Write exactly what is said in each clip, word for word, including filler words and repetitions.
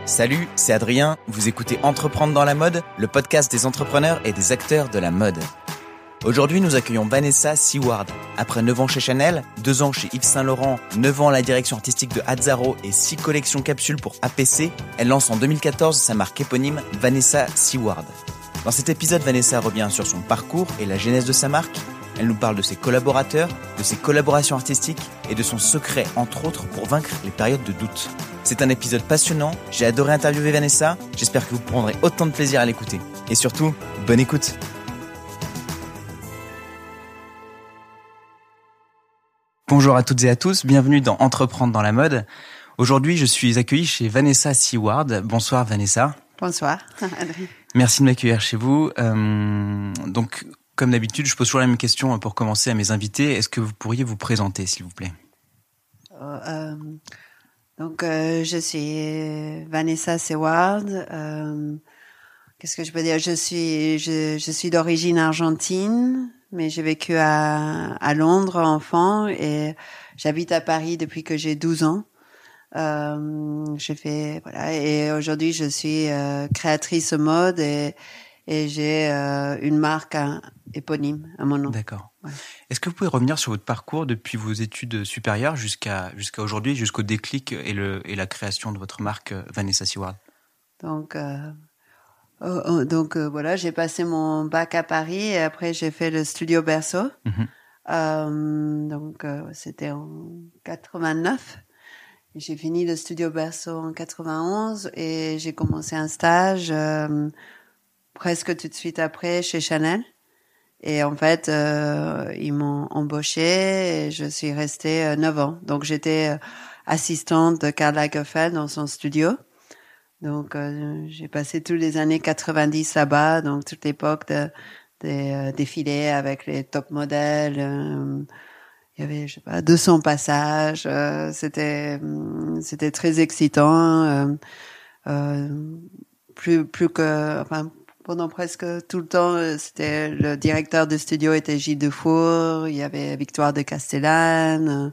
Salut, c'est Adrien, vous écoutez Entreprendre dans la mode, le podcast des entrepreneurs et des acteurs de la mode. Aujourd'hui, nous accueillons Vanessa Seward. Après neuf ans chez Chanel, deux ans chez Yves Saint Laurent, neuf ans à la direction artistique de Azzaro et six collections capsules pour A P C, elle lance en deux mille quatorze sa marque éponyme Vanessa Seward. Dans cet épisode, Vanessa revient sur son parcours et la genèse de sa marque. Elle nous parle de ses collaborateurs, de ses collaborations artistiques et de son secret, entre autres, pour vaincre les périodes de doute. C'est un épisode passionnant, j'ai adoré interviewer Vanessa, j'espère que vous prendrez autant de plaisir à l'écouter. Et surtout, bonne écoute. Bonjour à toutes et à tous, bienvenue dans Entreprendre dans la mode. Aujourd'hui, je suis accueilli chez Vanessa Seward. Bonsoir Vanessa. Bonsoir, Adrien. Merci de m'accueillir chez vous. Euh, donc, comme d'habitude, je pose toujours la même question pour commencer à mes invités. Est-ce que vous pourriez vous présenter, s'il vous plaît ? euh, euh, Donc, euh, je suis Vanessa Seward. Euh, qu'est-ce que je peux dire ? Je suis, je, je suis d'origine argentine, mais j'ai vécu à, à Londres enfant et j'habite à Paris depuis que j'ai douze ans. Euh, j'ai fait voilà et aujourd'hui je suis euh, créatrice mode et et j'ai euh, une marque à, éponyme à mon nom. D'accord. Ouais. Est-ce que vous pouvez revenir sur votre parcours depuis vos études supérieures jusqu'à jusqu'à aujourd'hui, jusqu'au déclic et le et la création de votre marque Vanessa Seward ? Donc euh, oh, oh, donc euh, voilà, j'ai passé mon bac à Paris et après j'ai fait le Studio Berceau. Mm-hmm. Euh, donc euh, c'était en quatre-vingt-neuf. Et j'ai fini le Studio Berceau en quatre-vingt-onze et j'ai commencé un stage euh, presque tout de suite après chez Chanel. Et en fait, euh, ils m'ont embauchée et je suis restée euh, neuf ans. Donc j'étais euh, assistante de Karl Lagerfeld dans son studio. Donc euh, j'ai passé toutes les années quatre-vingt-dix là-bas, donc toute l'époque de, des euh, défilés avec les top modèles. Euh, Il y avait, je sais pas, deux cents passages. Euh, c'était, c'était très excitant. Euh, euh, plus, plus que, enfin, pendant presque tout le temps, c'était le directeur de studio était Gilles Dufour. Il y avait Victoire de Castellane. Euh,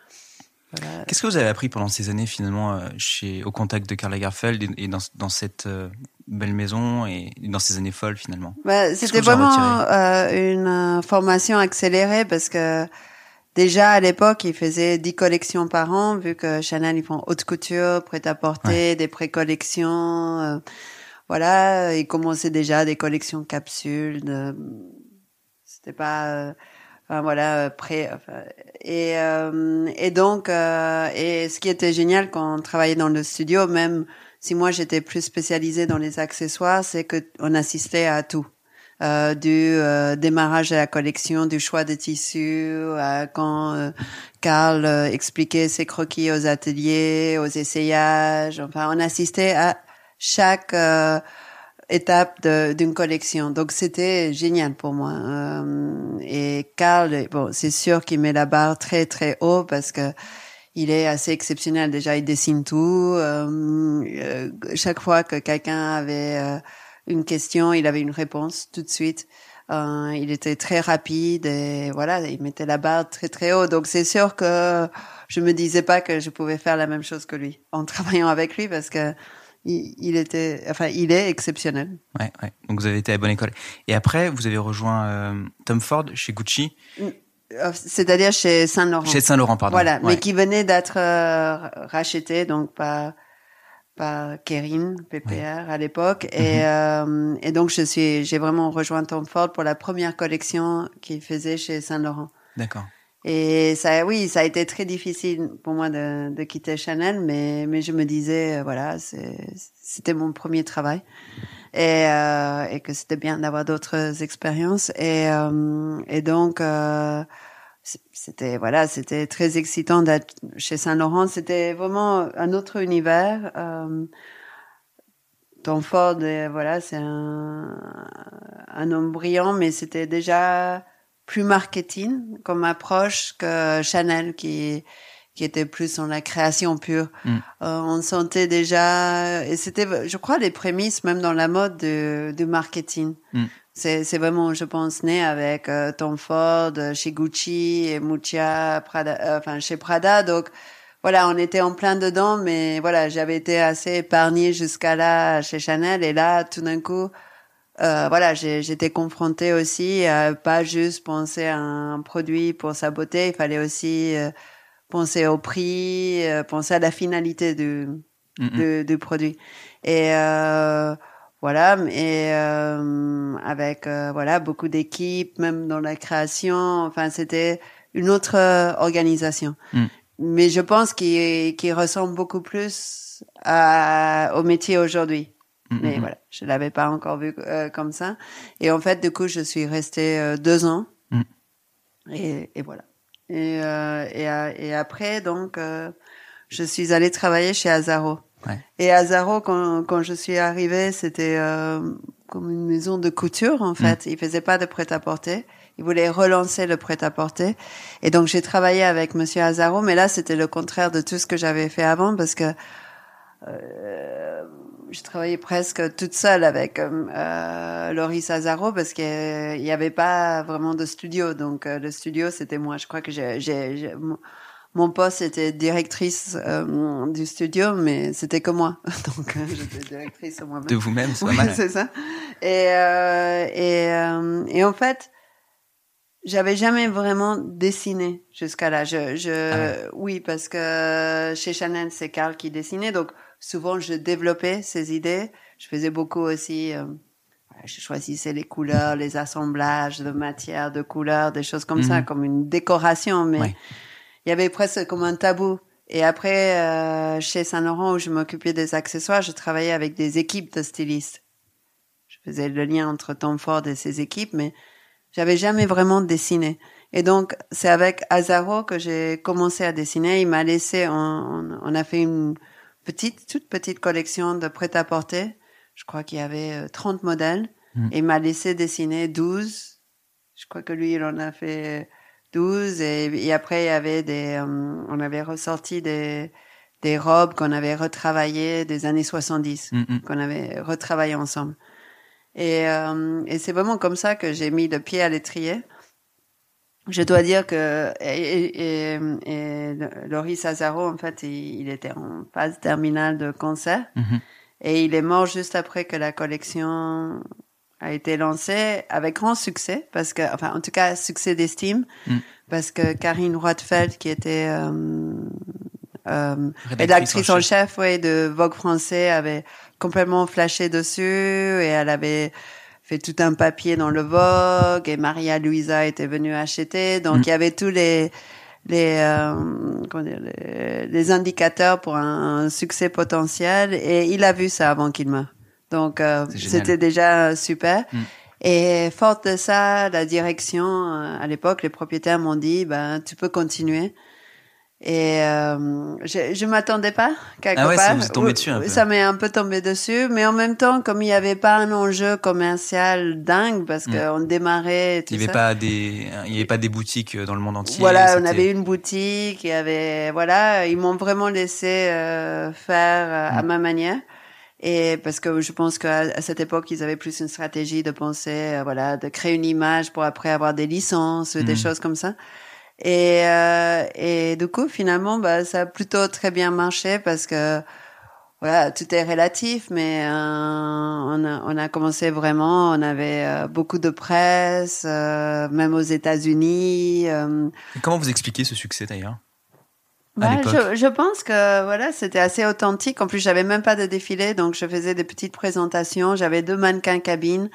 voilà. Qu'est-ce que vous avez appris pendant ces années finalement chez, au contact de Karl Lagerfeld et, et dans, dans cette euh, belle maison et dans ces années folles finalement ? Bah, c'était vraiment euh, une euh, formation accélérée parce que déjà, à l'époque, ils faisaient dix collections par an, vu que Chanel, ils font haute couture, prêt-à-porter, ouais. Des pré-collections. Euh, voilà, ils commençaient déjà des collections capsules. De, c'était pas... Euh, enfin, voilà, prêt... Enfin, et, euh, et donc, euh, et ce qui était génial quand on travaillait dans le studio, même si moi, j'étais plus spécialisée dans les accessoires, c'est qu'on assistait à tout. Euh, du euh, démarrage de la collection, du choix de tissus, euh, quand euh, Karl euh, expliquait ses croquis aux ateliers, aux essayages. Enfin, on assistait à chaque euh, étape de, d'une collection. Donc, c'était génial pour moi. Euh, et Karl, bon, c'est sûr qu'il met la barre très, très haut parce que il est assez exceptionnel. Déjà, il dessine tout. Euh, euh, chaque fois que quelqu'un avait... Euh, une question, il avait une réponse tout de suite. Euh, il était très rapide et voilà, il mettait la barre très très haut. Donc c'est sûr que je me disais pas que je pouvais faire la même chose que lui en travaillant avec lui parce que il, il était, enfin, il est exceptionnel. Ouais, ouais. Donc vous avez été à la bonne école. Et après, vous avez rejoint euh, Tom Ford chez Gucci. C'est-à-dire chez Saint Laurent. Chez Saint Laurent, pardon. Voilà, ouais. Mais qui venait d'être euh, racheté, donc par par Kering, P P R ouais. à l'époque. Et, mm-hmm. euh, et donc, je suis, j'ai vraiment rejoint Tom Ford pour la première collection qu'il faisait chez Saint Laurent. D'accord. Et ça, oui, ça a été très difficile pour moi de, de quitter Chanel, mais, mais je me disais, euh, voilà, c'est, c'était mon premier travail. Et, euh, et que c'était bien d'avoir d'autres expériences. Et, euh, et donc, euh, c'était voilà, c'était très excitant d'être chez Saint Laurent. C'était vraiment un autre univers. Euh, Tom Ford, voilà, c'est un, un homme brillant, mais c'était déjà plus marketing comme approche que Chanel, qui qui était plus dans la création pure. Mm. Euh, on sentait déjà, et c'était, je crois, les prémices même dans la mode de, de marketing. Mm. C'est, c'est vraiment, je pense, né avec euh, Tom Ford chez Gucci et Muccia, Prada, euh, enfin chez Prada. Donc voilà, on était en plein dedans, mais voilà, j'avais été assez épargnée jusqu'à là chez Chanel, et là, tout d'un coup, euh, voilà, j'ai, j'étais confrontée aussi à pas juste penser à un produit pour sa beauté, il fallait aussi euh, penser au prix, euh, penser à la finalité du, Mm-hmm. du, du produit. Et euh, voilà, et euh, avec euh, voilà beaucoup d'équipes, même dans la création. Enfin, c'était une autre euh, organisation. Mm. Mais je pense qu'il, qu'il ressemble beaucoup plus à, au métier aujourd'hui. Mm-hmm. Mais voilà, je l'avais pas encore vu euh, comme ça. Et en fait, du coup, je suis restée euh, deux ans. Mm. Et, et voilà. Et, euh, et, et après, donc, euh, je suis allée travailler chez Azaro. Ouais. Et Azaro, quand, quand je suis arrivée, c'était euh, comme une maison de couture, en fait. Mm. Ils faisaient pas de prêt-à-porter. Ils voulaient relancer le prêt-à-porter. Et donc, j'ai travaillé avec Monsieur Azaro, mais là, c'était le contraire de tout ce que j'avais fait avant, parce que euh, je travaillais presque toute seule avec euh, Loris Azaro, parce qu'il n'y avait pas vraiment de studio. Donc, euh, le studio, c'était moi. Je crois que j'ai... j'ai, j'ai mon poste était directrice euh, du studio, mais c'était que moi. Donc, euh, j'étais directrice moi-même. De vous-même, c'est oui, pas mal. c'est ça. Et, euh, et, euh, et en fait, j'avais jamais vraiment dessiné jusqu'à là. Je, je, ah ouais. Oui, parce que chez Chanel, c'est Karl qui dessinait. Donc, souvent, je développais ses idées. Je faisais beaucoup aussi... Euh, je choisissais les couleurs, les assemblages de matières, de couleurs, des choses comme mmh. ça, comme une décoration, mais... Ouais. Il y avait presque comme un tabou. Et après, euh, chez Saint-Laurent, où je m'occupais des accessoires, je travaillais avec des équipes de stylistes. Je faisais le lien entre Tom Ford et ses équipes, mais j'avais jamais vraiment dessiné. Et donc, c'est avec Azaro que j'ai commencé à dessiner. Il m'a laissé, on, on, on a fait une petite, toute petite collection de prêt-à-porter. Je crois qu'il y avait trente modèles. Mmh. Et il m'a laissé dessiner douze. Je crois que lui, il en a fait... douze et, et après il y avait des euh, on avait ressorti des des robes qu'on avait retravaillées des années soixante-dix mm-hmm. qu'on avait retravaillées ensemble et euh, et c'est vraiment comme ça que j'ai mis le pied à l'étrier. Je dois dire que et, et, et Loris Azaro en fait il, il était en phase terminale de cancer mm-hmm. et il est mort juste après que la collection a été lancé avec grand succès, parce que, enfin, en tout cas, succès d'estime, mm. parce que Karine Roitfeld, qui était euh, euh, rédactrice en, en chef, chef ouais, de Vogue français, avait complètement flashé dessus, et elle avait fait tout un papier dans le Vogue, et Maria Luisa était venue acheter, donc mm. il y avait tous les les, euh, comment dire, les les indicateurs pour un, un succès potentiel, et il a vu ça avant qu'il meure. Donc, euh, c'était déjà super. Mm. Et forte de ça, la direction, euh, à l'époque, les propriétaires m'ont dit, ben, tu peux continuer. Et euh, je, je m'attendais pas, quelque ah ouais, part. Ça vous est tombé dessus un peu. Ça m'est un peu tombé dessus, mais en même temps, comme il n'y avait pas un enjeu commercial dingue, parce mm. qu'on démarrait et tout il y avait ça. Pas des, il y avait pas des boutiques dans le monde entier. Voilà, c'était... on avait une boutique, il y avait, voilà, ils m'ont vraiment laissé euh, faire euh, mm. à ma manière. Et parce que je pense qu'à à cette époque, ils avaient plus une stratégie de penser, euh, voilà, de créer une image pour après avoir des licences, mmh. des choses comme ça. Et, euh, et du coup, finalement, bah, ça a plutôt très bien marché parce que, voilà, tout est relatif, mais euh, on a, on a commencé vraiment, on avait euh, beaucoup de presse, euh, même aux États-Unis. Euh. Et comment vous expliquez ce succès d'ailleurs? Bah, je, je pense que voilà, c'était assez authentique. En plus, j'avais même pas de défilé, donc je faisais des petites présentations. J'avais deux mannequins cabines.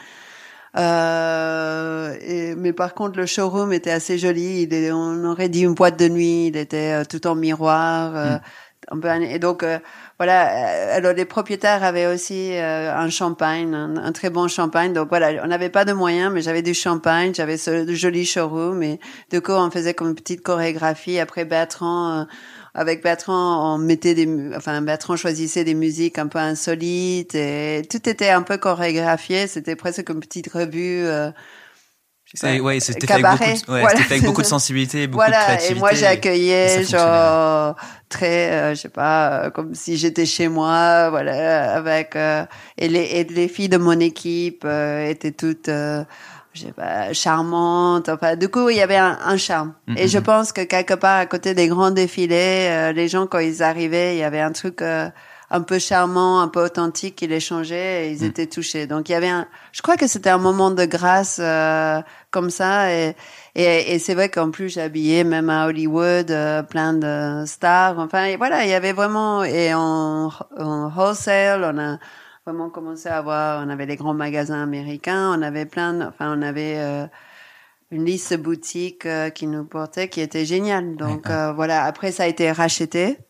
Euh, et, mais par contre, le showroom était assez joli. Il est, on aurait dit une boîte de nuit. Il était euh, tout en miroir. Euh, mm. un peu, et donc, euh, voilà. Alors, les propriétaires avaient aussi euh, un champagne, un, un très bon champagne. Donc, voilà, on n'avait pas de moyens, mais j'avais du champagne. J'avais ce joli showroom. Et du coup, on faisait comme une petite chorégraphie. Après, Bertrand... Euh, Avec Bertrand, on mettait des, enfin, Bertrand choisissait des musiques un peu insolites et tout était un peu chorégraphié. C'était presque comme une petite revue, euh, c'est, ouais, c'était fait avec beaucoup de, ouais, voilà, c'était fait avec beaucoup de sensibilité, beaucoup voilà, de créativité. Et moi, j'accueillais, genre, très, euh, je sais pas, comme si j'étais chez moi, voilà, avec, euh, et les, et les filles de mon équipe, euh, étaient toutes, euh, je sais pas, charmante. Enfin, du coup, il y avait un, un charme. Mm-hmm. Et je pense que quelque part, à côté des grands défilés, euh, les gens, quand ils arrivaient, il y avait un truc euh, un peu charmant, un peu authentique qui les changeait et ils mm. étaient touchés. Donc, il y avait un... Je crois que c'était un moment de grâce euh, comme ça. Et, et, et c'est vrai qu'en plus, j'ai habillé même à Hollywood euh, plein de stars. Enfin, et voilà, il y avait vraiment... Et en, en wholesale, on a... vraiment commencé à avoir, on avait les grands magasins américains, on avait plein, de, enfin on avait euh, une liste de boutiques euh, qui nous portaient, qui était géniale. Donc ouais, ouais. Euh, voilà, après ça a été racheté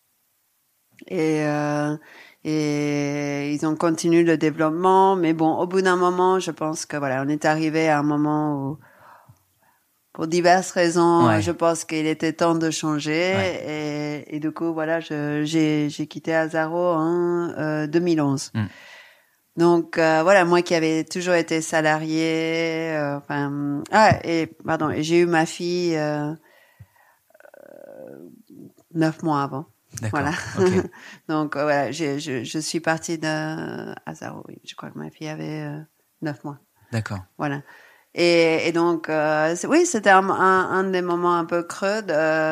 et euh, et ils ont continué le développement, mais bon, au bout d'un moment, je pense que voilà, on est arrivé à un moment où pour diverses raisons, ouais. je pense qu'il était temps de changer ouais. et, et du coup voilà, je, j'ai, j'ai quitté Azzaro en euh, deux mille onze. Mm. Donc euh, voilà, moi qui avais toujours été salariée, euh, enfin ah et pardon, et j'ai eu ma fille euh, euh, neuf mois avant. D'accord. Voilà. Okay. Donc euh, voilà, je, je je suis partie de Azzaro. Oui, je crois que ma fille avait euh, neuf mois. D'accord. Voilà. Et, et donc, euh, c'est, oui, c'était un, un, un des moments un peu creux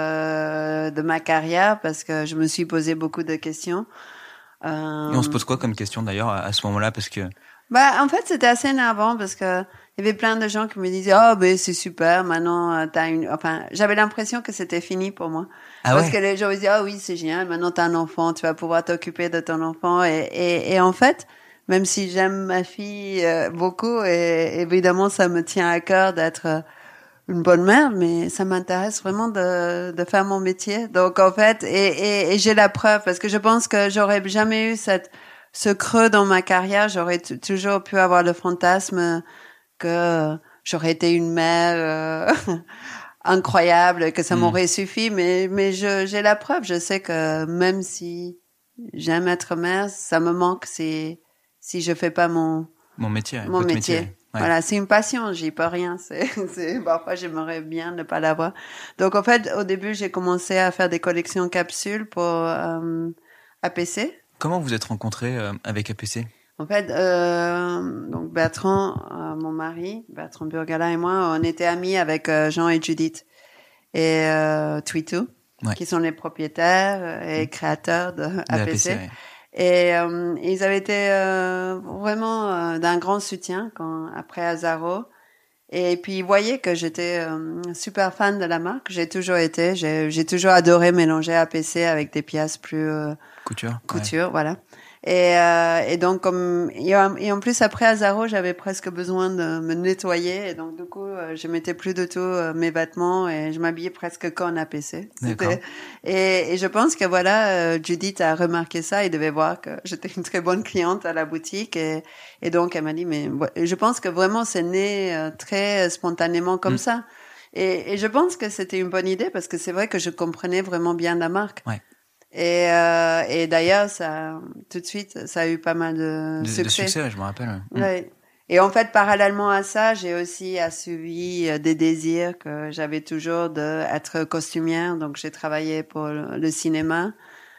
de, de ma carrière parce que je me suis posé beaucoup de questions. Euh, et on se pose quoi comme question d'ailleurs à, à ce moment-là parce que bah en fait c'était assez énervant parce que il y avait plein de gens qui me disaient oh ben c'est super maintenant t'as une enfin j'avais l'impression que c'était fini pour moi ah parce ouais. que les gens me disaient oh oui c'est génial maintenant t'as un enfant tu vas pouvoir t'occuper de ton enfant et et, et en fait même si j'aime ma fille euh, beaucoup et évidemment ça me tient à cœur d'être euh, une bonne mère, mais ça m'intéresse vraiment de, de faire mon métier. Donc, en fait, et, et, et j'ai la preuve parce que je pense que j'aurais jamais eu cette, ce creux dans ma carrière. J'aurais t- toujours pu avoir le fantasme que j'aurais été une mère euh, incroyable, que ça mmh. m'aurait suffi. Mais, mais je, j'ai la preuve. Je sais que même si j'aime être mère, ça me manque si, si je fais pas mon, mon métier. Mon métier. métier. Ouais. Voilà, c'est une passion, j'y peux rien. C'est, c'est, parfois, j'aimerais bien ne pas l'avoir. Donc, en fait, au début, j'ai commencé à faire des collections capsules pour euh, A P C. Comment vous êtes rencontrés euh, avec A P C ? En fait, euh, donc Bertrand, euh, mon mari, Bertrand Burgala et moi, on était amis avec euh, Jean et Judith et euh, Twitou, ouais. qui sont les propriétaires et créateurs de A P C. De A P C ouais. Et euh, ils avaient été euh, vraiment euh, d'un grand soutien quand après Azzaro. Et puis ils voyaient que j'étais euh, super fan de la marque. J'ai toujours été. J'ai, j'ai toujours adoré mélanger A P C avec des pièces plus euh, couture. Couture, ouais. Voilà. Et, euh, et donc comme et en plus après Azzaro, j'avais presque besoin de me nettoyer. Et donc du coup, je mettais plus de tout euh, mes vêtements et je m'habillais presque qu'en A P C. C'était, et, et je pense que voilà, euh, Judith a remarqué ça et devait voir que j'étais une très bonne cliente à la boutique. Et, et donc elle m'a dit, mais je pense que vraiment c'est né euh, très spontanément comme mm. ça. Et, et je pense que c'était une bonne idée parce que c'est vrai que je comprenais vraiment bien la marque. Ouais. Et, euh, et d'ailleurs, ça, tout de suite, ça a eu pas mal de, de succès. De succès, ouais, je me rappelle. Ouais. Ouais. Et en fait, parallèlement à ça, j'ai aussi assouvi des désirs que j'avais toujours d'être costumière. Donc, j'ai travaillé pour le cinéma,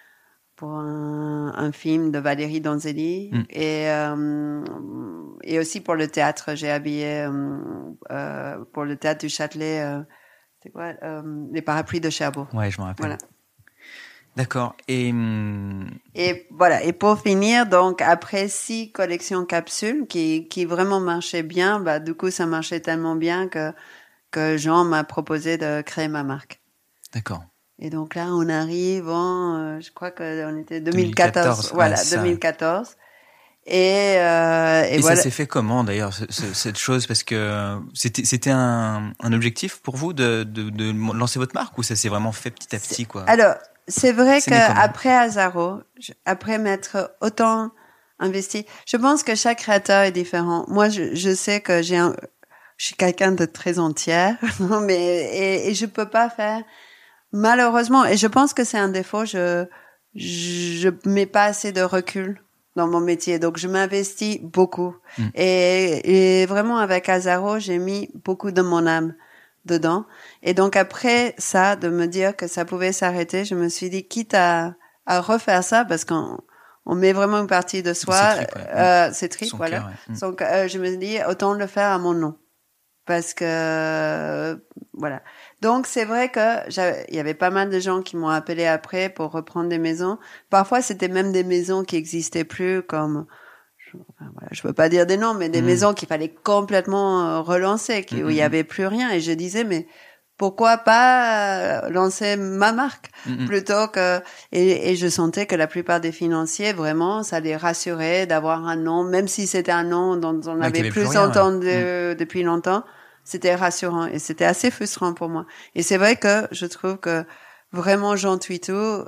pour un, un film de Valérie Donzelli, mm. et euh, et aussi pour le théâtre. J'ai habillé euh, euh, pour le théâtre du Châtelet. Euh, c'est quoi euh, les parapluies de Cherbourg. Ouais, je me rappelle. Voilà. D'accord. Et et voilà. Et pour finir, donc après six collections capsules qui qui vraiment marchaient bien, bah du coup ça marchait tellement bien que que Jean m'a proposé de créer ma marque. D'accord. Et donc là, on arrive en, euh, je crois que on était deux mille quatorze. deux mille quatorze voilà, ouais, deux mille quatorze. Et, euh, et, et voilà. ça s'est fait comment d'ailleurs ce, ce, cette chose parce que c'était c'était un, un objectif pour vous de, de de lancer votre marque ou ça s'est vraiment fait petit à petit quoi. Alors c'est vrai c'est que après Azzaro, après m'être autant investi, je pense que chaque créateur est différent. Moi, je, je sais que j'ai un, je suis quelqu'un de très entière, mais et, et je peux pas faire malheureusement. Et je pense que c'est un défaut. Je je mets pas assez de recul dans mon métier, donc je m'investis beaucoup. Mm. Et, et vraiment avec Azzaro, j'ai mis beaucoup de mon âme dedans. Et donc après ça, de me dire que ça pouvait s'arrêter, je me suis dit, quitte à, à refaire ça, parce qu'on on met vraiment une partie de soi, c'est trip, ouais. euh, c'est trip, voilà. Cœur, ouais. Donc euh, je me dis, autant le faire à mon nom. parce que voilà. Donc c'est vrai que il y avait pas mal de gens qui m'ont appelé après pour reprendre des maisons. Parfois c'était même des maisons qui existaient plus, comme je, enfin, voilà, je peux pas dire des noms, mais des mmh. maisons qu'il fallait complètement relancer, qui, mmh. où il y avait plus rien. Et je disais mais pourquoi pas lancer ma marque mmh. plutôt que et, et je sentais que la plupart des financiers vraiment ça les rassurait d'avoir un nom, même si c'était un nom dont on avait plus, plus rien, entendu ouais. depuis longtemps. C'était rassurant et c'était assez frustrant pour moi. Et c'est vrai que je trouve que vraiment Jean Twitou,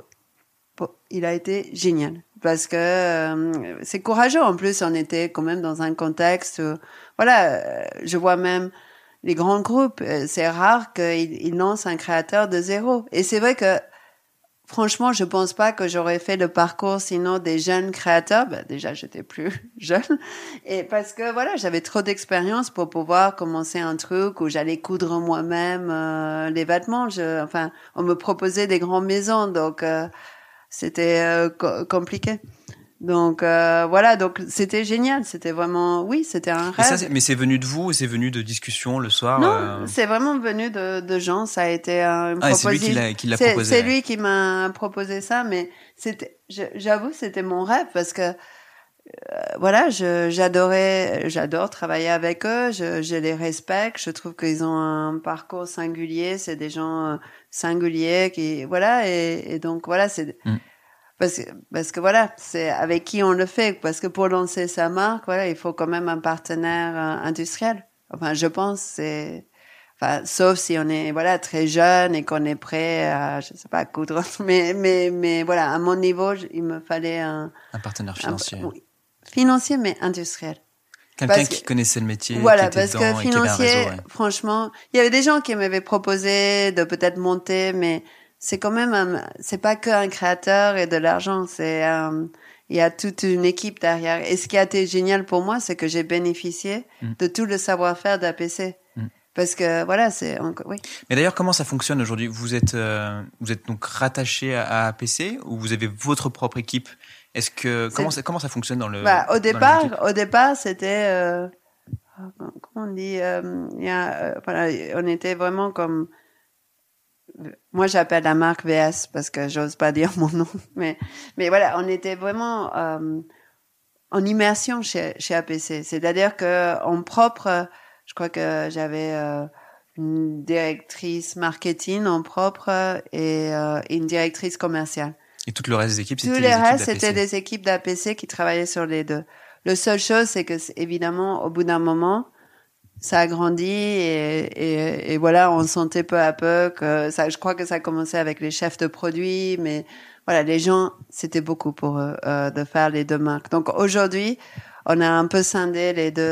il a été génial parce que euh, c'est courageux. En plus, on était quand même dans un contexte où, voilà, je vois même les grands groupes, c'est rare qu'ils ils lancent un créateur de zéro. Et c'est vrai que franchement, je pense pas que j'aurais fait le parcours sinon des jeunes créateurs. Ben, déjà, j'étais plus jeune. Et parce que, voilà, j'avais trop d'expérience pour pouvoir commencer un truc où j'allais coudre moi-même euh, les vêtements. Je, enfin, on me proposait des grandes maisons, donc euh, c'était euh, co- compliqué. Donc euh, voilà, donc c'était génial, c'était vraiment, oui, c'était un rêve. Ça, c'est, mais c'est venu de vous, c'est venu de discussions le soir. Non, euh... c'est vraiment venu de, de gens. Ça a été une ah, proposition. C'est lui qui l'a, qui l'a c'est, proposé. C'est lui qui m'a proposé ça, mais c'était, j'avoue, c'était mon rêve parce que euh, voilà, je, j'adorais, j'adore travailler avec eux. Je, je les respecte. Je trouve qu'ils ont un parcours singulier. C'est des gens singuliers qui, voilà, et, et donc voilà, c'est. Mm. Parce que, parce que voilà, c'est avec qui on le fait. Parce que pour lancer sa marque, voilà, il faut quand même un partenaire euh, industriel. Enfin, je pense, c'est, enfin, sauf si on est, voilà, très jeune et qu'on est prêt à, je sais pas, à coudre. Mais, mais, mais voilà, à mon niveau, il me fallait un. Un partenaire financier. Un, oui, financier, mais industriel. Quelqu'un parce qui que, connaissait le métier. Voilà, qui était parce que financier, réseau, ouais. Franchement, il y avait des gens qui m'avaient proposé de peut-être monter, mais c'est quand même un, c'est pas que un créateur et de l'argent, c'est um, il y a toute une équipe derrière. Et ce qui a été génial pour moi, c'est que j'ai bénéficié mm. de tout le savoir-faire d'A P C. Mm. Parce que voilà, c'est oui. Mais d'ailleurs, comment ça fonctionne aujourd'hui ? Vous êtes euh, vous êtes donc rattaché à, à A P C ou vous avez votre propre équipe ? Est-ce que comment ça comment ça fonctionne dans le bah, au départ au départ c'était euh, comment on dit euh, il y a euh, voilà, on était vraiment comme. Moi, j'appelle la marque V S parce que j'ose pas dire mon nom. Mais, mais voilà, on était vraiment euh, en immersion chez, chez A P C. C'est-à-dire que en propre, je crois que j'avais euh, une directrice marketing en propre et euh, une directrice commerciale. Et tout le reste des équipes, c'était tout des le équipes reste, c'était des équipes d'A P C qui travaillaient sur les deux. La seule chose, c'est que évidemment, au bout d'un moment, ça a grandi et, et, et voilà, on sentait peu à peu que ça, je crois que ça a commencé avec les chefs de produits, mais voilà, les gens, c'était beaucoup pour eux euh, de faire les deux marques. Donc aujourd'hui, on a un peu scindé les deux,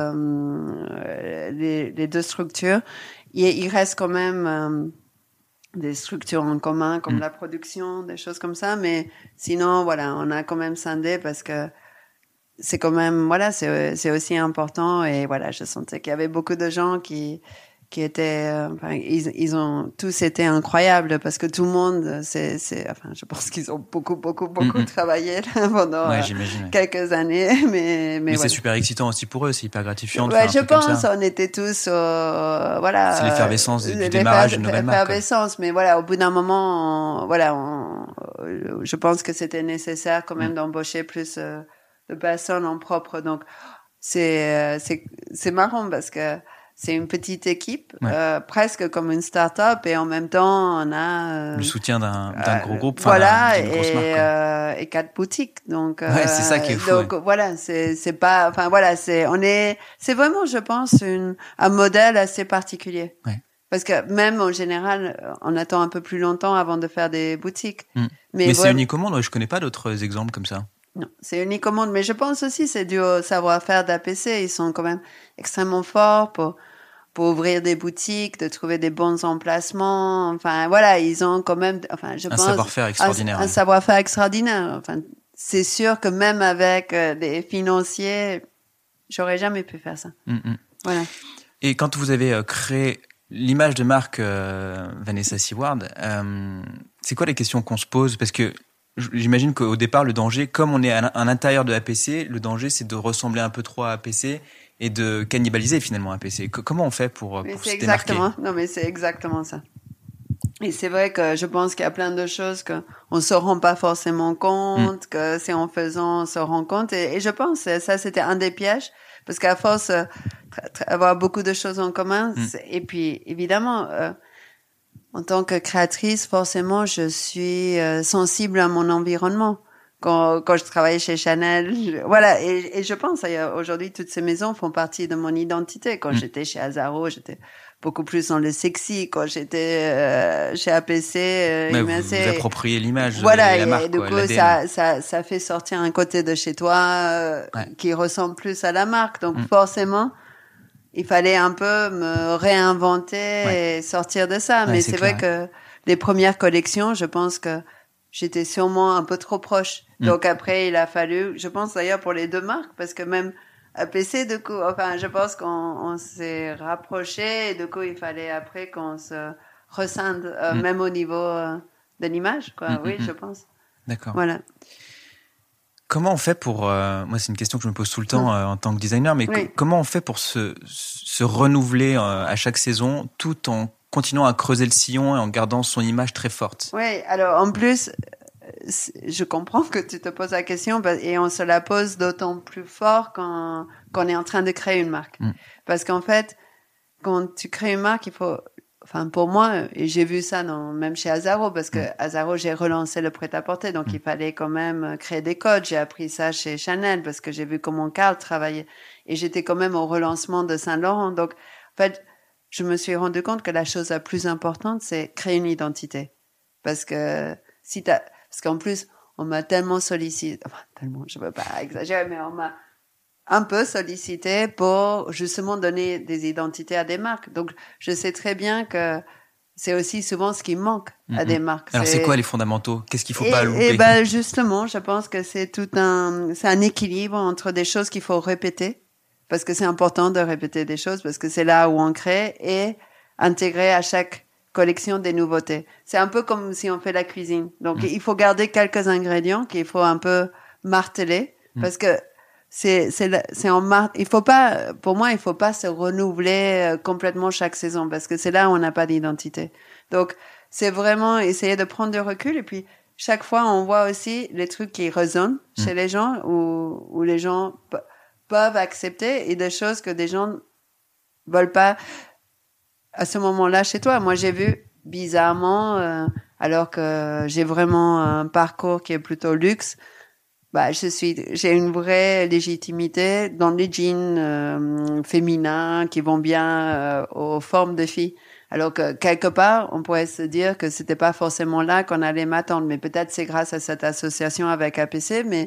euh, les, les deux structures. Il, il reste quand même euh, des structures en commun, comme mmh. la production, des choses comme ça, mais sinon, voilà, on a quand même scindé parce que c'est quand même, voilà, c'est, c'est aussi important. Et voilà, je sentais qu'il y avait beaucoup de gens qui, qui étaient, euh, enfin, ils, ils ont tous été incroyables parce que tout le monde, c'est, c'est, enfin, je pense qu'ils ont beaucoup, beaucoup, beaucoup mm-hmm. travaillé là, pendant ouais, euh, quelques années. Mais, mais, mais voilà. C'est super excitant aussi pour eux, c'est hyper gratifiant de ouais, faire un je truc pense, comme ça. On était tous, euh, voilà. C'est l'effervescence du, du démarrage d'une nouvelle marque. L'effervescence, mais voilà, au bout d'un moment, on, voilà, on, je pense que c'était nécessaire quand même mm. d'embaucher plus, euh, de personnes en propre. Donc, c'est, c'est, c'est marrant parce que c'est une petite équipe, ouais. euh, presque comme une start-up, et en même temps, on a euh, le soutien d'un, d'un gros groupe, euh, voilà, d'un, d'une grosse et, marque, euh, et quatre boutiques. Donc, ouais, euh, c'est ça qui est fou. Donc ouais. voilà, c'est c'est pas, enfin voilà, c'est on est, c'est vraiment, je pense, une un modèle assez particulier. Ouais. Parce que même en général, on attend un peu plus longtemps avant de faire des boutiques. Mm. Mais, Mais c'est unique au monde. Ouais, je connais pas d'autres exemples comme ça. Non, c'est unique au monde. Mais je pense aussi c'est dû au savoir-faire d'A P C. Ils sont quand même extrêmement forts pour pour ouvrir des boutiques, de trouver des bons emplacements. Enfin, voilà, ils ont quand même, enfin, je un pense. savoir-faire extraordinaire. Un, un savoir-faire extraordinaire. Enfin, c'est sûr que même avec euh, des financiers, j'aurais jamais pu faire ça. Mm-hmm. Voilà. Et quand vous avez euh, créé l'image de marque euh, Vanessa Seward, euh, c'est quoi les questions qu'on se pose ? Parce que j'imagine qu'au départ, le danger, comme on est à l'intérieur de A P C, le danger, c'est de ressembler un peu trop à A P C et de cannibaliser finalement A P C. C. Comment on fait pour, mais pour c'est se démarquer? Exactement. Non, mais c'est exactement ça. Et c'est vrai que je pense qu'il y a plein de choses que on se rend pas forcément compte, mmh. que c'est en faisant on se rend compte. Et, et je pense que ça, c'était un des pièges, parce qu'à force euh, avoir beaucoup de choses en commun, mmh. et puis évidemment, euh, en tant que créatrice, forcément, je suis euh, sensible à mon environnement. Quand, quand je travaillais chez Chanel, je, voilà, et, et je pense aujourd'hui toutes ces maisons font partie de mon identité. Quand mmh. j'étais chez Azzaro, j'étais beaucoup plus dans le sexy. Quand j'étais euh, chez A P C, euh, mais il vous assez... vous appropriez l'image, voilà, et la marque, et du quoi, coup l'A D N. ça, ça, ça fait sortir un côté de chez toi euh, ouais. qui ressemble plus à la marque. Donc mmh. forcément, il fallait un peu me réinventer ouais. et sortir de ça. Ouais, mais c'est, c'est vrai que les premières collections, je pense que j'étais sûrement un peu trop proche. Mmh. Donc après, il a fallu, je pense d'ailleurs pour les deux marques, parce que même A P C, du coup, enfin, je pense qu'on on s'est rapprochés, et du coup, il fallait après qu'on se rescinde, euh, mmh. même au niveau euh, de l'image, quoi. Mmh, oui, mmh. je pense. D'accord. Voilà. Comment on fait pour, euh, moi c'est une question que je me pose tout le temps euh, en tant que designer, mais oui. c- comment on fait pour se, se renouveler euh, à chaque saison tout en continuant à creuser le sillon et en gardant son image très forte? Oui, alors en plus, je comprends que tu te poses la question et on se la pose d'autant plus fort quand, quand on est en train de créer une marque. Mm. Parce qu'en fait, quand tu crées une marque, il faut... Enfin, pour moi, et j'ai vu ça dans, même chez Azzaro, parce que mmh. Azzaro, j'ai relancé le prêt-à-porter, donc mmh. il fallait quand même créer des codes. J'ai appris ça chez Chanel, parce que j'ai vu comment Karl travaillait. Et j'étais quand même au relancement de Saint-Laurent. Donc, en fait, je me suis rendu compte que la chose la plus importante, c'est créer une identité. Parce que si t'as, parce qu'en plus, on m'a tellement sollicité, enfin, tellement, je veux pas exagérer, mais on m'a un peu sollicité pour justement donner des identités à des marques. Donc, je sais très bien que c'est aussi souvent ce qui manque mmh. à des marques. Alors, c'est, c'est quoi les fondamentaux? Qu'est-ce qu'il faut et, pas louper? Et ben, justement, je pense que c'est tout un, c'est un équilibre entre des choses qu'il faut répéter, parce que c'est important de répéter des choses, parce que c'est là où on crée, et intégrer à chaque collection des nouveautés. C'est un peu comme si on fait la cuisine. Donc, mmh. il faut garder quelques ingrédients qu'il faut un peu marteler, mmh. parce que c'est c'est c'est en mar... il faut pas pour moi il faut pas se renouveler complètement chaque saison, parce que c'est là où on n'a pas d'identité. Donc c'est vraiment essayer de prendre du recul, et puis chaque fois on voit aussi les trucs qui résonnent mmh. chez les gens, où où les gens p- peuvent accepter, et des choses que des gens veulent pas à ce moment-là chez toi. Moi j'ai vu bizarrement euh, alors que j'ai vraiment un parcours qui est plutôt luxe, bah, je suis, j'ai une vraie légitimité dans les jeans euh, féminins qui vont bien euh, aux formes de filles. Alors que quelque part, on pourrait se dire que c'était pas forcément là qu'on allait m'attendre. Mais peut-être c'est grâce à cette association avec A P C. Mais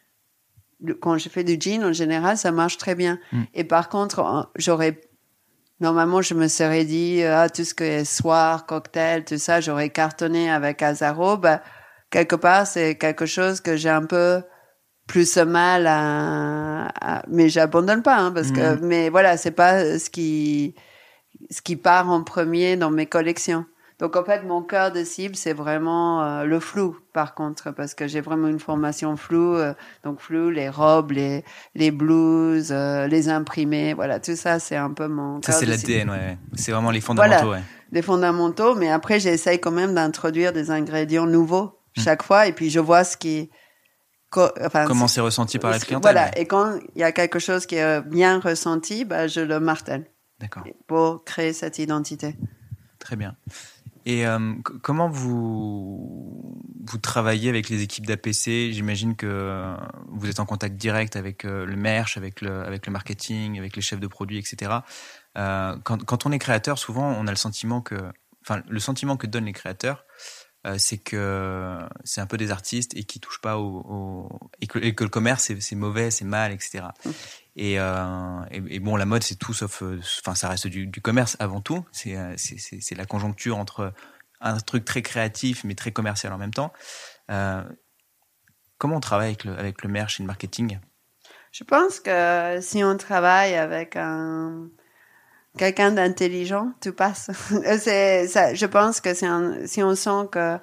le, quand je fais du jean, en général, ça marche très bien. Mm. Et par contre, j'aurais normalement, je me serais dit, ah, tout ce que est soir, cocktail, tout ça, j'aurais cartonné avec Azzaro. Bah, quelque part, c'est quelque chose que j'ai un peu plus mal à, à mais j'abandonne pas, hein, parce mmh. que, mais voilà, c'est pas ce qui, ce qui part en premier dans mes collections. Donc, en fait, mon cœur de cible, c'est vraiment euh, le flou, par contre, parce que j'ai vraiment une formation floue, euh, donc flou, les robes, les, les blouses, euh, les imprimés, voilà, tout ça, c'est un peu mon ça, cœur c'est de l'A D N, cible. ouais. C'est vraiment les fondamentaux, voilà, ouais. les fondamentaux, mais après, j'essaye quand même d'introduire des ingrédients nouveaux mmh. chaque fois, et puis je vois ce qui, Enfin, comment c'est ressenti par la clientèle. Voilà, ouais. Et quand il y a quelque chose qui est bien ressenti, bah, je le martèle. D'accord. Pour créer cette identité. Très bien. Et euh, c- comment vous vous travaillez avec les équipes d'A P C? J'imagine que vous êtes en contact direct avec euh, le merch, avec le avec le marketing, avec les chefs de produits, et cetera. Euh, quand quand on est créateur, souvent on a le sentiment que, enfin, le sentiment que donnent les créateurs, Euh, c'est que c'est un peu des artistes et qui touchent pas au, au et, que, et que le commerce c'est, c'est mauvais, c'est mal, et cetera. Et, euh, et, et bon, la mode c'est tout sauf, enfin ça reste du, du commerce avant tout. C'est, c'est c'est c'est la conjoncture entre un truc très créatif mais très commercial en même temps. Euh, comment on travaille avec le avec le merch et le marketing? Je pense que si on travaille avec un quelqu'un d'intelligent, tout passe. c'est ça. Je pense que c'est un, si on sent que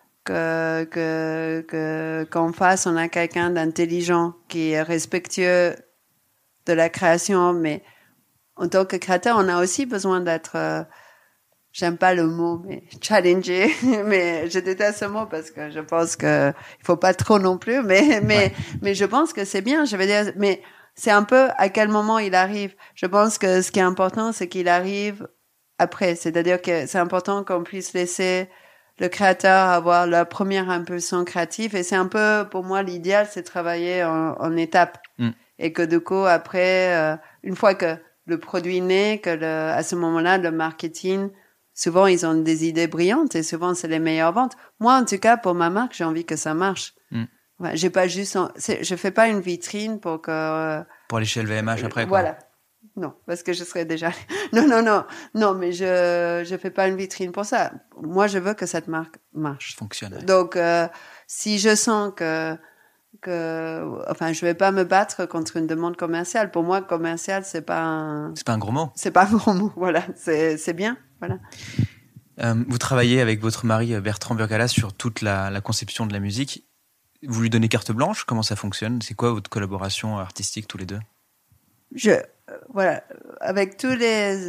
que que que qu'en face on a quelqu'un d'intelligent qui est respectueux de la création, mais en tant que créateur, on a aussi besoin d'être, euh, j'aime pas le mot, mais challengé, mais je déteste ce mot parce que je pense que il faut pas trop non plus, mais, mais, ouais. mais je pense que c'est bien, je veux dire, mais c'est un peu à quel moment il arrive. Je pense que ce qui est important, c'est qu'il arrive après. C'est-à-dire que c'est important qu'on puisse laisser le créateur avoir la première impulsion créative. Et c'est un peu, pour moi, l'idéal, c'est de travailler en, en étapes. Mm. Et que du coup, après, euh, une fois que le produit naît, que le, à ce moment-là, le marketing, souvent, ils ont des idées brillantes et souvent, c'est les meilleures ventes. Moi, en tout cas, pour ma marque, j'ai envie que ça marche. Mm. Ouais, j'ai pas juste, en, je fais pas une vitrine pour que. Euh, pour aller chez L V M H après, quoi. Voilà. Non, parce que je serais déjà. Non, non, non, non, mais je je fais pas une vitrine pour ça. Moi, je veux que cette marque marche. Fonctionne. Ouais. Donc, euh, si je sens que que, enfin, je vais pas me battre contre une demande commerciale. Pour moi, commercial, c'est pas un. C'est pas un gros mot. C'est pas un gros mot. Voilà, c'est c'est bien. Voilà. Euh, vous travaillez avec votre mari Bertrand Burgalas sur toute la, la conception de la musique. Vous lui donnez carte blanche? Comment ça fonctionne? C'est quoi votre collaboration artistique tous les deux? Je, euh, voilà, avec tous les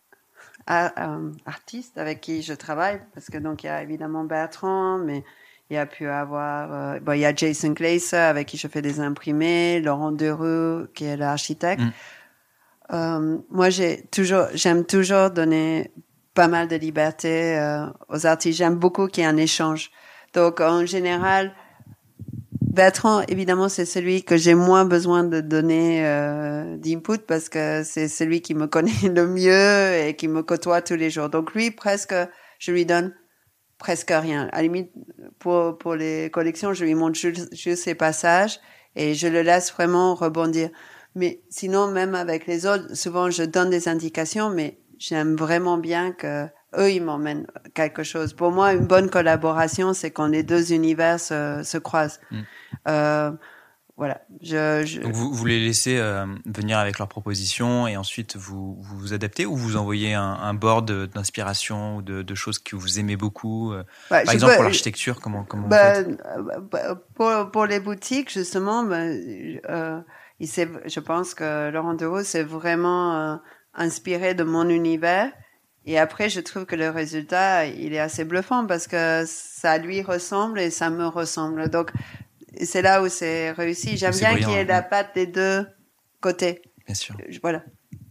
euh, artistes avec qui je travaille, parce que donc il y a évidemment Bertrand, mais il y a pu avoir, euh, bon, il y a Jason Glaser avec qui je fais des imprimés, Laurent Dereux qui est l'architecte. Mm. Euh, moi, j'ai toujours, j'aime toujours donner pas mal de liberté euh, aux artistes. J'aime beaucoup qu'il y ait un échange. Donc, en général, Bertrand, évidemment, c'est celui que j'ai moins besoin de donner euh, d'input parce que c'est celui qui me connaît le mieux et qui me côtoie tous les jours. Donc, lui, presque, je lui donne presque rien. À la limite, pour, pour les collections, je lui montre juste, juste ses passages et je le laisse vraiment rebondir. Mais sinon, même avec les autres, souvent, je donne des indications, mais j'aime vraiment bien que eux, ils m'emmènent quelque chose. Pour moi, une bonne collaboration, c'est quand les deux univers se, se croisent. Mm. Euh, voilà. Je, je... Donc vous, vous les laissez euh, venir avec leurs propositions et ensuite vous vous, vous adaptez ou vous envoyez un, un board d'inspiration ou de, de choses que vous aimez beaucoup euh, bah, par exemple peux, pour l'architecture, comment, comment bah, vous faites? Bah, pour, pour les boutiques, justement, bah, euh, il s'est, je pense que Laurent Dereux s'est vraiment euh, inspiré de mon univers. Et après, je trouve que le résultat, il est assez bluffant parce que ça lui ressemble et ça me ressemble. Donc, c'est là où c'est réussi. J'aime bien qu'il y ait hein. la patte des deux côtés. Bien sûr. Voilà.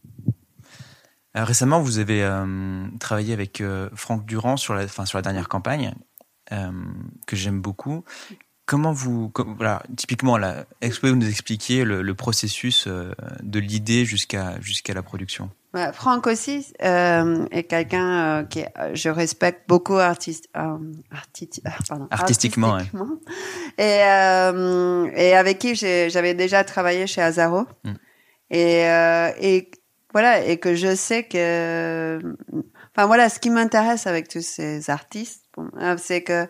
Alors, récemment, vous avez euh, travaillé avec euh, Franck Durand sur la, enfin, sur la dernière campagne, euh, que j'aime beaucoup. Comment vous, comme, voilà, typiquement, là, est-ce que vous nous expliquer le, le processus euh, de l'idée jusqu'à jusqu'à la production? Ouais, Franck aussi euh, est quelqu'un euh, qui est, je respecte beaucoup artiste, euh, arti, pardon, artistiquement, artistiquement. Ouais. Et, euh, et avec qui j'ai, j'avais déjà travaillé chez Azaro. Mm. Et, euh, et voilà, et que je sais que, enfin voilà, ce qui m'intéresse avec tous ces artistes, c'est que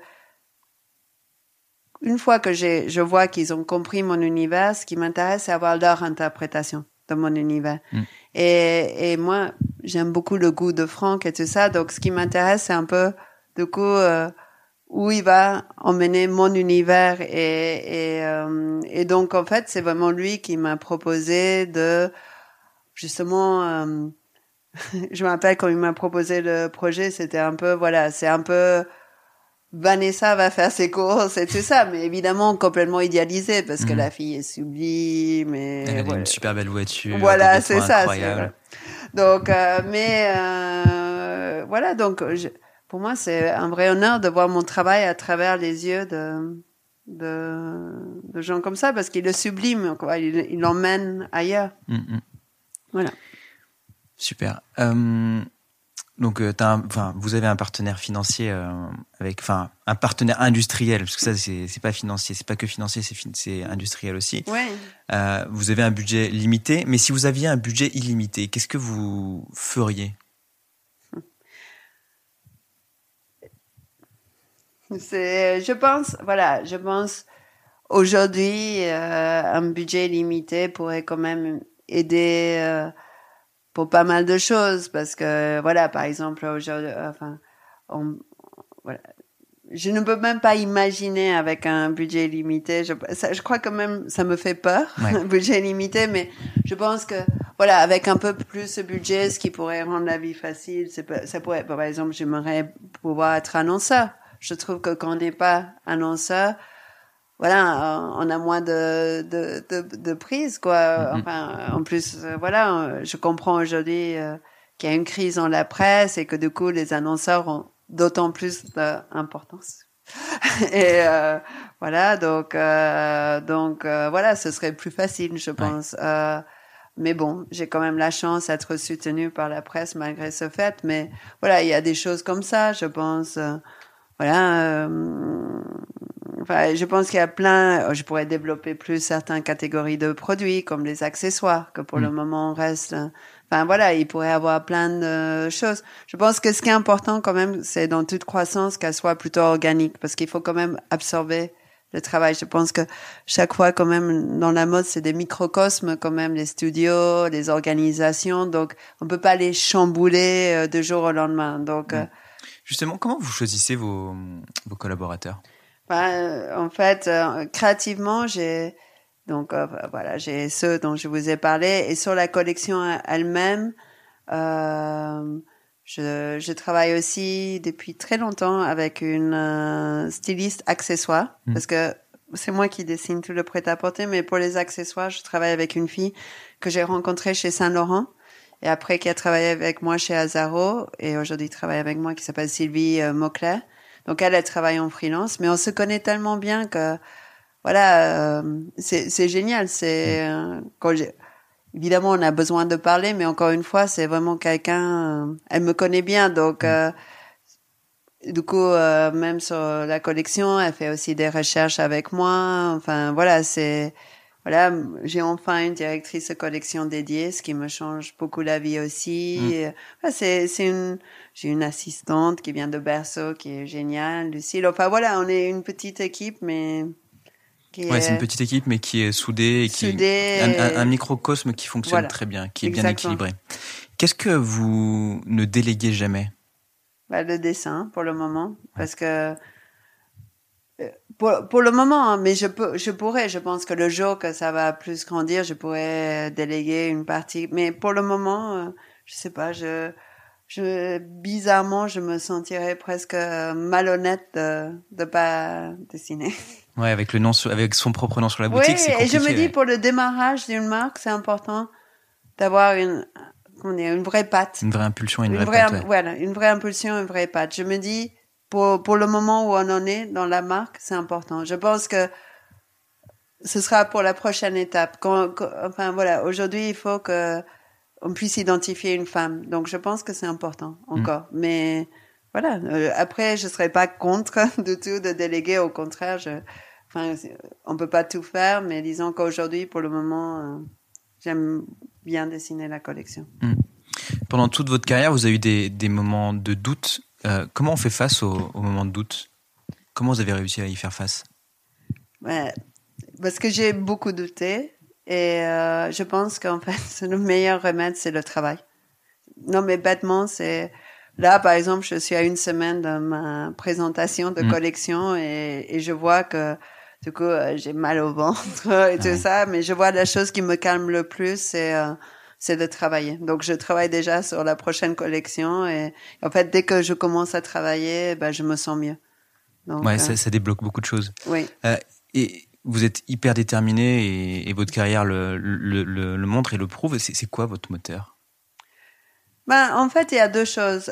une fois que j'ai, je vois qu'ils ont compris mon univers, ce qui m'intéresse, c'est avoir leur interprétation de mon univers. Mm. Et, et moi, j'aime beaucoup le goût de Franck et tout ça. Donc, ce qui m'intéresse, c'est un peu, du coup, euh, où il va emmener mon univers. Et, et, euh, et donc, en fait, c'est vraiment lui qui m'a proposé de, justement, euh, je me rappelle quand il m'a proposé le projet, c'était un peu, voilà, c'est un peu, Vanessa va faire ses courses et tout ça, mais évidemment complètement idéalisé parce que mmh. la fille est sublime et elle a voilà. une super belle voiture. Voilà, c'est ça. C'est... Donc, euh, mais euh, voilà, donc je, pour moi c'est un vrai honneur de voir mon travail à travers les yeux de de, de gens comme ça parce qu'il le sublime, quoi. Il, il l'emmène ailleurs. Mmh. Voilà. Super. Euh... Donc, euh, t'as un, enfin, vous avez un partenaire financier euh, avec, enfin, un partenaire industriel, parce que ça, c'est, c'est pas financier, c'est pas que financier, c'est, c'est industriel aussi. Ouais. Euh, vous avez un budget limité, mais si vous aviez un budget illimité, qu'est-ce que vous feriez? C'est, je pense, voilà, je pense aujourd'hui, euh, un budget limité pourrait quand même aider. Euh, pour pas mal de choses parce que voilà par exemple aujourd'hui enfin on, voilà je ne peux même pas imaginer avec un budget limité. Je, ça, je crois quand même, ça me fait peur, ouais. un budget limité, mais je pense que, voilà, avec un peu plus de budget, ce qui pourrait rendre la vie facile, c'est, ça pourrait, par exemple, j'aimerais pouvoir être annonceur. Je trouve que quand on n'est pas annonceur, voilà, on a moins de, de, de, de prise, quoi. Mm-hmm. Enfin, en plus, voilà, je comprends aujourd'hui euh, qu'il y a une crise dans la presse et que du coup, les annonceurs ont d'autant plus d'importance. Et euh, voilà, donc euh, donc euh, voilà, ce serait plus facile, je pense. Ouais. Euh, mais bon, j'ai quand même la chance d'être soutenue par la presse malgré ce fait. Mais voilà, il y a des choses comme ça, je pense. Euh, voilà. Euh, enfin, je pense qu'il y a plein. Je pourrais développer plus certaines catégories de produits, comme les accessoires, que pour mmh. le moment on reste. Enfin voilà, il pourrait y avoir plein de choses. Je pense que ce qui est important quand même, c'est dans toute croissance qu'elle soit plutôt organique, parce qu'il faut quand même absorber le travail. Je pense que chaque fois quand même dans la mode, c'est des microcosmes quand même, les studios, les organisations. Donc on peut pas les chambouler de jour au lendemain. Donc mmh. Justement, comment vous choisissez vos vos collaborateurs? Ben, en fait, euh, créativement, j'ai Donc euh, voilà, j'ai ceux dont je vous ai parlé. Et sur la collection elle-même, euh, je, je travaille aussi depuis très longtemps avec une euh, styliste accessoire, mmh. parce que c'est moi qui dessine tout le prêt-à-porter, mais pour les accessoires, je travaille avec une fille que j'ai rencontrée chez Saint-Laurent, et après qui a travaillé avec moi chez Azaro, et aujourd'hui travaille avec moi, qui s'appelle Sylvie euh, Maucler. Donc elle, elle travaille en freelance, mais on se connaît tellement bien que voilà, euh, c'est, c'est génial. C'est euh, quand j'ai, évidemment, on a besoin de parler, mais encore une fois, c'est vraiment quelqu'un. Euh, elle me connaît bien, donc euh, du coup, euh, même sur la collection, elle fait aussi des recherches avec moi. Enfin, voilà, c'est voilà, j'ai enfin une directrice de collection dédiée, ce qui me change beaucoup la vie aussi. Mm. Et, voilà, c'est, c'est une, j'ai une assistante qui vient de Berceau, qui est géniale, Lucille. Enfin voilà, on est une petite équipe, mais Qui ouais, est... c'est une petite équipe, mais qui est soudée et qui soudée un, un, un microcosme qui fonctionne voilà. très bien, qui est Exactement. bien équilibré. Qu'est-ce que vous ne déléguez jamais? Bah, le dessin pour le moment, ouais. parce que pour pour le moment, hein, mais je peux, je pourrais, je pense que le jour que ça va plus grandir, je pourrais déléguer une partie. Mais pour le moment, euh, je sais pas, je je bizarrement, je me sentirais presque malhonnête de de pas dessiner. Ouais, avec le nom, sur, avec son propre nom sur la boutique, oui, c'est compliqué. Et je me dis, ouais. pour le démarrage d'une marque, c'est important d'avoir une, comment dire, une vraie patte. Une vraie impulsion, une, une vraie, vraie patte. Ouais. Voilà, une vraie impulsion, une vraie patte. Je me dis, pour, pour le moment où on en est dans la marque, c'est important. Je pense que ce sera pour la prochaine étape. Quand, quand, enfin, voilà, aujourd'hui, il faut que on puisse identifier une femme. Donc, je pense que c'est important encore. Mmh. Mais, voilà, euh, après, je serais pas contre du tout de déléguer. Au contraire, je, enfin, on peut pas tout faire, mais disons qu'aujourd'hui, pour le moment, euh, j'aime bien dessiner la collection. Mmh. Pendant toute votre carrière, vous avez eu des, des moments de doute. Euh, comment on fait face aux, aux moments de doute? Comment vous avez réussi à y faire face? Ouais, parce que j'ai beaucoup douté et euh, je pense qu'en fait, le meilleur remède, c'est le travail. Non, mais bêtement, c'est... Là, par exemple, je suis à une semaine de ma présentation de mmh. collection et, et je vois que du coup, euh, j'ai mal au ventre et tout ouais. ça, mais je vois la chose qui me calme le plus, c'est... Euh, c'est de travailler. Donc, je travaille déjà sur la prochaine collection et en fait, dès que je commence à travailler, ben, je me sens mieux. Donc, ouais, euh... ça, ça débloque beaucoup de choses. Oui. Euh, et vous êtes hyper déterminé et, et votre carrière le, le, le, le montre et le prouve. C'est, c'est quoi votre moteur? Ben, en fait, il y a deux choses.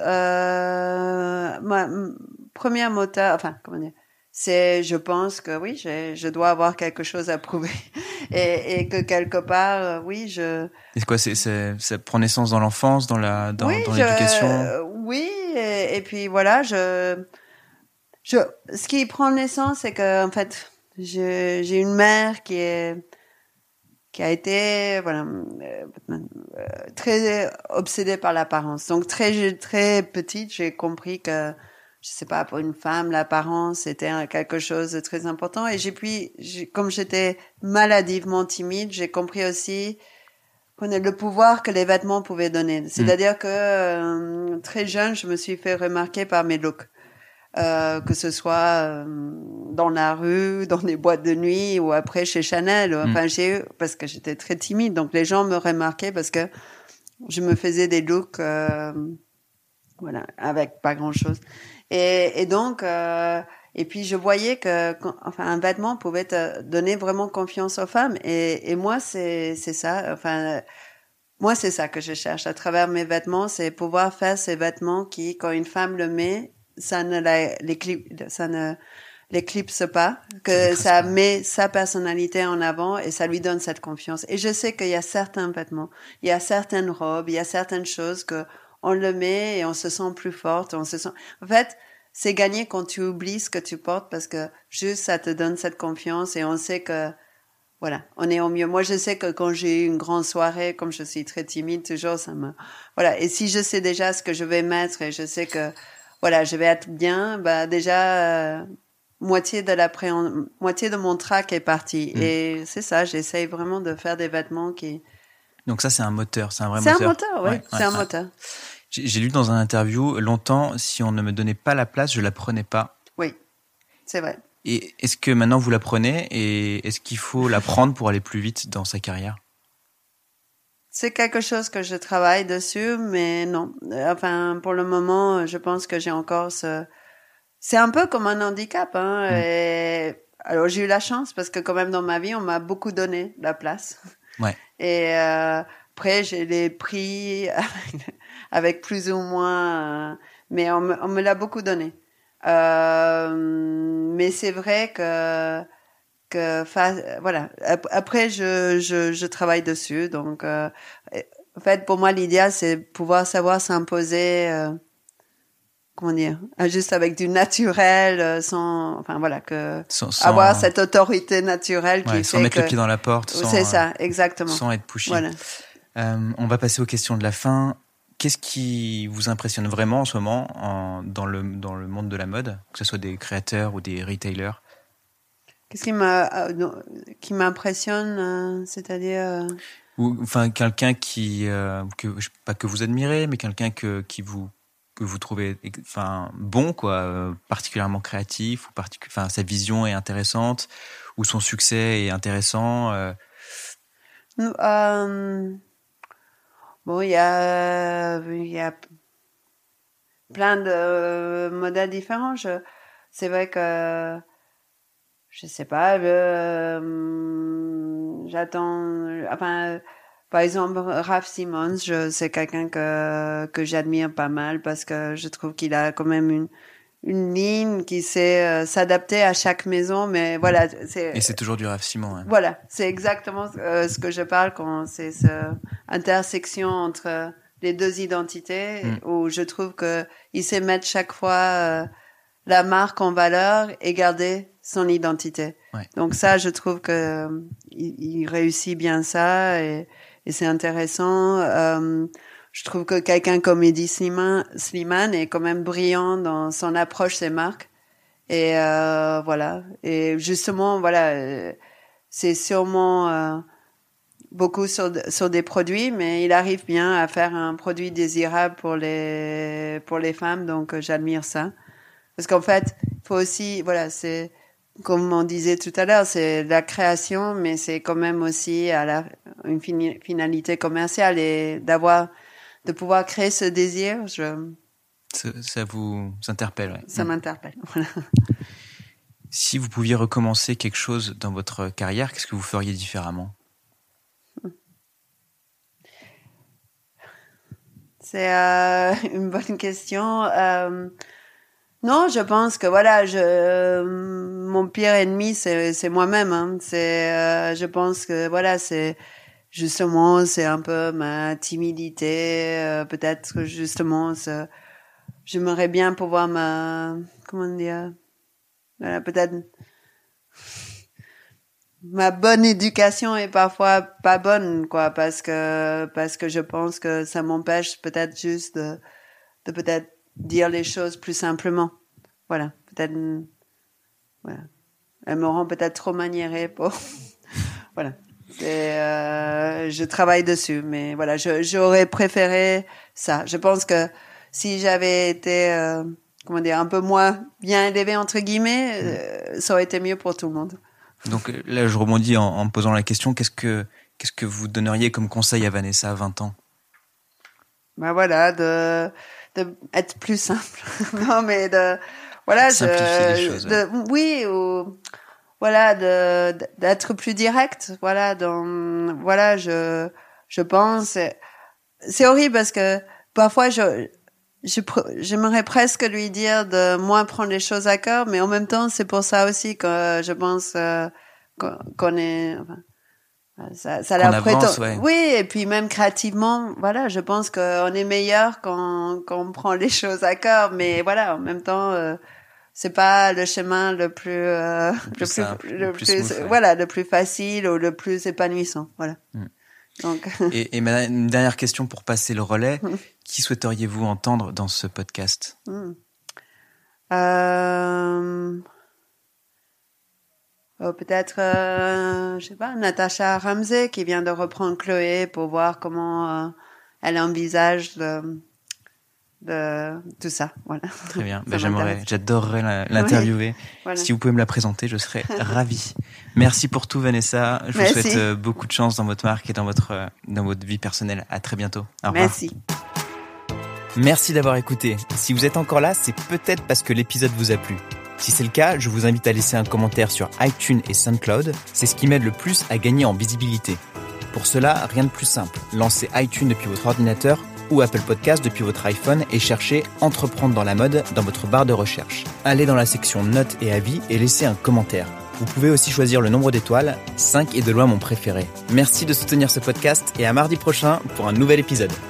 Euh, ma, ma première moteur, enfin, comment dire, c'est, je pense que oui, j'ai, je dois avoir quelque chose à prouver et, et que quelque part, euh, oui, je. Et c'est quoi, c'est, c'est, ça prend naissance dans l'enfance, dans la, dans, oui, dans je, l'éducation. Oui, et, et puis voilà, je, je, ce qui prend naissance, c'est que en fait, je, j'ai une mère qui est, qui a été, voilà, euh, très obsédée par l'apparence. Donc très, très petite, j'ai compris que je sais pas, pour une femme, l'apparence était quelque chose de très important. Et j'ai puis, j'ai, comme j'étais maladivement timide, j'ai compris aussi le pouvoir que les vêtements pouvaient donner. C'est-à-dire mmh. que euh, très jeune, je me suis fait remarquer par mes looks. euh, que ce soit euh, dans la rue, dans des boîtes de nuit ou après chez Chanel. Enfin, mmh. j'ai eu, parce que j'étais très timide, donc les gens me remarquaient parce que je me faisais des looks, euh, voilà, avec pas grand-chose. Et, et donc, euh, et puis je voyais que, enfin, un vêtement pouvait te donner vraiment confiance aux femmes. Et, et moi, c'est, c'est ça. Enfin, moi, c'est ça que je cherche à travers mes vêtements, c'est pouvoir faire ces vêtements qui, quand une femme le met, ça ne la, l'éclipse, ça ne l'éclipse pas, que ça met sa personnalité en avant et ça lui donne cette confiance. Et je sais qu'il y a certains vêtements, il y a certaines robes, il y a certaines choses que on le met et on se sent plus forte, on se sent, en fait, c'est gagné quand tu oublies ce que tu portes parce que juste ça te donne cette confiance et on sait que voilà, on est au mieux. Moi, je sais que quand j'ai eu une grande soirée, comme je suis très timide, toujours, ça me, voilà. Et si je sais déjà ce que je vais mettre et je sais que, voilà, je vais être bien, bah, déjà, euh, moitié de la moitié de mon trac est parti. Mmh. Et c'est ça, j'essaye vraiment de faire des vêtements qui. Donc ça, c'est un moteur, c'est un vrai c'est moteur. C'est un moteur, oui, ouais, c'est ouais, un ouais. moteur. J'ai, j'ai lu dans un interview, longtemps, si on ne me donnait pas la place, je la prenais pas. Oui, c'est vrai. Et est-ce que maintenant vous la prenez et est-ce qu'il faut la prendre pour aller plus vite dans sa carrière? C'est quelque chose que je travaille dessus, mais non. Enfin, pour le moment, je pense que j'ai encore ce... C'est un peu comme un handicap, hein. Mmh. Et... Alors, j'ai eu la chance parce que quand même dans ma vie, on m'a beaucoup donné la place. Ouais. Et euh, après, j'ai les pris avec, avec plus ou moins... Euh, mais on me, on me l'a beaucoup donné. Euh, mais c'est vrai que que fa- voilà. Après, je je je travaille dessus. Donc, euh, en fait, pour moi, l'idéal, c'est pouvoir savoir s'imposer. Euh, comment dire, juste avec du naturel, sans, enfin voilà, que sans, sans... avoir cette autorité naturelle qui ouais, fait sans mettre que... le pied dans la porte. Sans, c'est ça, exactement. Sans être pushy. Voilà. Euh, on va passer aux questions de la fin. Qu'est-ce qui vous impressionne vraiment en ce moment en, dans, le, dans le monde de la mode, que ce soit des créateurs ou des retailers? Qu'est-ce qui, m'a, euh, qui m'impressionne, euh, c'est-à-dire... Euh... Ou enfin, quelqu'un qui... Euh, que, pas que vous admirez, mais quelqu'un que, qui vous, que vous trouvez enfin, bon, quoi, euh, particulièrement créatif, ou particu- enfin, sa vision est intéressante, ou son succès est intéressant euh... Euh... Bon, il y a, il y a plein de modèles différents. Je, c'est vrai que, je sais pas, le, j'attends, enfin, par exemple, Raf Simons, je, c'est quelqu'un que, que j'admire pas mal parce que je trouve qu'il a quand même une, une ligne qui sait euh, s'adapter à chaque maison, mais voilà. C'est, et c'est toujours du Raf Simons. Hein. Voilà, c'est exactement euh, ce que je parle quand c'est cette intersection entre les deux identités, mm. où je trouve que il sait mettre chaque fois euh, la marque en valeur et garder son identité. Ouais. Donc ça, je trouve que euh, il, il réussit bien ça et, et c'est intéressant. Euh, Je trouve que quelqu'un comme Eddie Slimane, Slimane est quand même brillant dans son approche des marques. Et euh, voilà. Et justement, voilà, euh, c'est sûrement euh, beaucoup sur, sur des produits, mais il arrive bien à faire un produit désirable pour les pour les femmes. Donc, euh, j'admire ça. Parce qu'en fait, il faut aussi, voilà, c'est comme on disait tout à l'heure, c'est la création, mais c'est quand même aussi à la une fini, finalité commerciale et d'avoir de pouvoir créer ce désir, je... Ça, ça vous interpelle, ouais. Ça mmh. m'interpelle, voilà. Si vous pouviez recommencer quelque chose dans votre carrière, qu'est-ce que vous feriez différemment? C'est euh, une bonne question. Euh, non, je pense que voilà, je, euh, mon pire ennemi, c'est, c'est moi-même. Hein. C'est, euh, je pense que voilà, c'est justement, c'est un peu ma timidité. Euh, peut-être que justement, c'est, j'aimerais bien pouvoir me, comment dire, voilà, peut-être ma bonne éducation est parfois pas bonne, quoi, parce que parce que je pense que ça m'empêche peut-être juste de, de peut-être dire les choses plus simplement. Voilà, peut-être, voilà, elles me rend peut-être trop maniérée pour, voilà. C'est, euh, je travaille dessus, mais voilà, je, j'aurais préféré ça. Je pense que si j'avais été euh, comment dire, un peu moins bien élevé entre guillemets, euh, ça aurait été mieux pour tout le monde. Donc là, je rebondis en, en me posant la question, qu'est-ce que qu'est-ce que vous donneriez comme conseil à Vanessa à vingt ans? Ben voilà, de de être plus simple. Non, mais de voilà, simplifier je, les choses. de, Ouais. Oui, ou voilà, de d'être plus direct. Voilà, dans voilà, je je pense. C'est horrible parce que parfois je je j'aimerais presque lui dire de moins prendre les choses à cœur, mais en même temps, c'est pour ça aussi que je pense euh, qu'on, qu'on est. Enfin, Ça, ça qu'on la avance, prétend... ouais. Oui, et puis même créativement, voilà, je pense qu'on est meilleur quand, quand on prend les choses à cœur, mais voilà, en même temps, euh, c'est pas le chemin le plus, euh, le plus, le simple, plus, le le plus, plus, smooth, ouais. voilà, le plus facile ou le plus épanouissant, voilà. Mm. Donc. Et, et ma, une dernière question pour passer le relais. Qui souhaiteriez-vous entendre dans ce podcast? Mm. Euh... Oh, peut-être, euh, je sais pas, Natacha Ramsey qui vient de reprendre Chloé pour voir comment euh, elle envisage de, de tout ça. Voilà. Très bien. Ça Ben, j'aimerais, m'intéresse. j'adorerais la, l'interviewer. Oui, voilà. Si vous pouvez me la présenter, je serais ravi. Merci pour tout, Vanessa. Je Merci. vous souhaite euh, beaucoup de chance dans votre marque et dans votre euh, dans votre vie personnelle. À très bientôt. Au revoir. Merci. Merci d'avoir écouté. Si vous êtes encore là, c'est peut-être parce que l'épisode vous a plu. Si c'est le cas, je vous invite à laisser un commentaire sur iTunes et SoundCloud. C'est ce qui m'aide le plus à gagner en visibilité. Pour cela, rien de plus simple. Lancez iTunes depuis votre ordinateur ou Apple Podcast depuis votre iPhone et cherchez « Entreprendre dans la mode » dans votre barre de recherche. Allez dans la section notes et avis et laissez un commentaire. Vous pouvez aussi choisir le nombre d'étoiles. cinq est de loin mon préféré. Merci de soutenir ce podcast et à mardi prochain pour un nouvel épisode.